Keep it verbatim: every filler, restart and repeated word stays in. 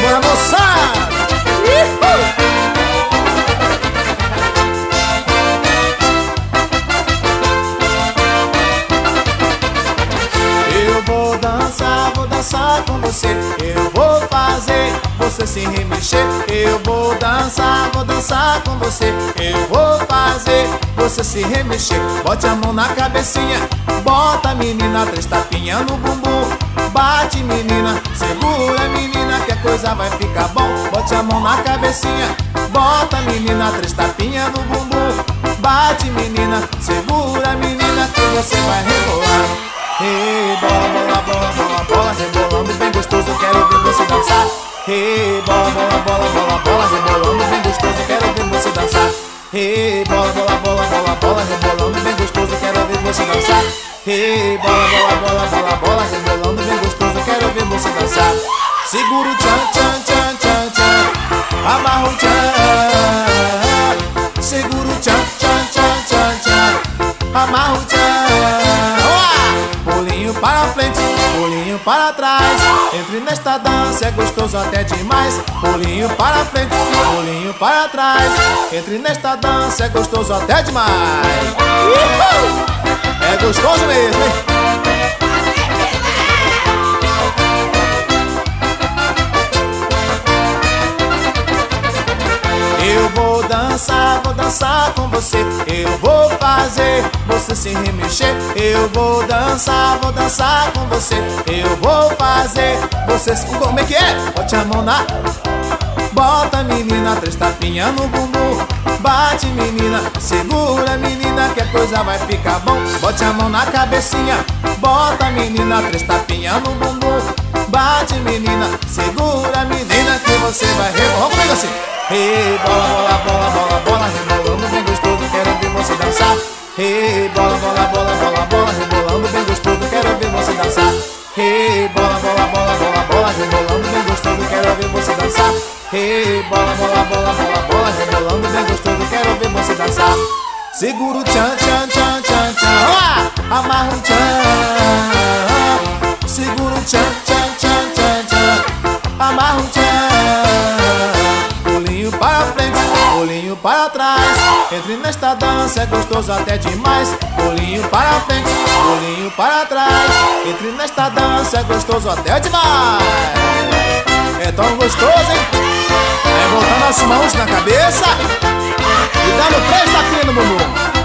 Bora, moçada! Eu vou dançar, vou dançar com você. Eu vou fazer você se remexer. Eu vou dançar, vou dançar com você. Eu vou fazer você se remexer. Bote a mão na cabecinha, bota menina, três tapinhas no bumbum. Bate menina, segura menina, que a coisa vai ficar bom. Bote a mão na cabecinha, bota menina, três tapinhas no bumbum. Bate menina, segura menina, que você vai rebolar. Ei, bola, bola, bola, bola, bola, rebolando bem gostoso, quero ver você dançar. Ei, bola, bola, bola, bola, bola, rebolando bem gostoso, quero ver você dançar. Ei, bola, bola, bola, bola, bola, rebolando bem gostoso, quero ver você dançar. Ei, bola, bola, bola, bola, bola, rebolando bem gostoso, quero ver você dançar. Segura o tchan, tchan, tchan, tchan, tchan, amarra o tchan. Segura o tchan, tchan, tchan, tchan, tchan, amarra o tchan. Pulinho para frente, pulinho para trás. Entre nesta dança é gostoso até demais. Pulinho para frente, pulinho para trás. Entre nesta dança é gostoso até demais. Uhul! É gostoso mesmo, hein? Eu vou dançar, vou dançar com você. Eu vou fazer você se remexer. Eu vou dançar, vou dançar com você. Eu vou fazer você se... Como é que é? Bote a mão na... Bota menina, três tapinhas no bumbum. Bate menina, segura menina, que a coisa vai ficar bom. Bote a mão na cabecinha, bota menina, três tapinhas no bumbum. Bate menina, segura menina, que você vai rebolar. Vamos comigo assim. Ei, bola, bola, bola, bola, bola, rebolando bem gostoso, quero ver você dançar. Ei, bola, bola, bola, bola, bola, rebolando bem gostoso, quero ver você dançar. Ei, bola, bola, bola, bola, bola, rebolando bem gostoso, quero ver você dançar. Ei, bola, bola, bola, bola, bola, rebolando bem gostoso, quero ver você dançar. Segura o tchan, tchan, tchan, tchan, tchan, amarra o tchan. Segura o tchan, tchan, tchan, tchan, tchan, amarra o tchan. Pulinho para frente, pulinho para trás. Entre nesta dança é gostoso até demais. Pulinho para frente, pulinho para trás. Entre nesta dança é gostoso até demais. É tão gostoso, hein? É botando as mãos na cabeça e dando três tapinhas no bumbum.